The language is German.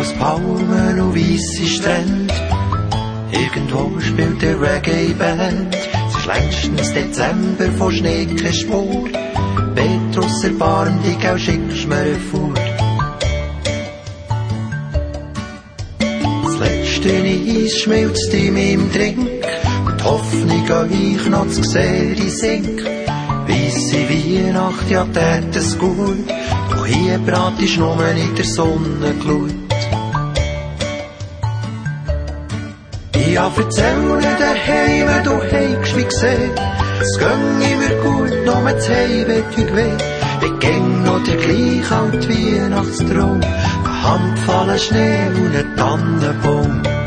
als Palmen und weisse Strände. Irgendwo spielt der Reggae-Band. Es ist längstens Dezember, von Schnee keine Spur. Petrus, erbarm dich, auch schickst mir eine Fuhr. Das letzte Eis schmilzt in meinem Trink. Und die Hoffnung an euch noch zu sehen, die sinkt. Weisse Weihnacht, ja, tät es gut. Doch hier brat ist nur in der Sonnenglut. Ich hab erzählt daheim, du heimst wie gesehen. Es ging mir gut, nur das Heim tut weh. Ich ging noch der gleich alt Weihnachtstraum. Eine Handvoll Schnee und ein Tannenbaum.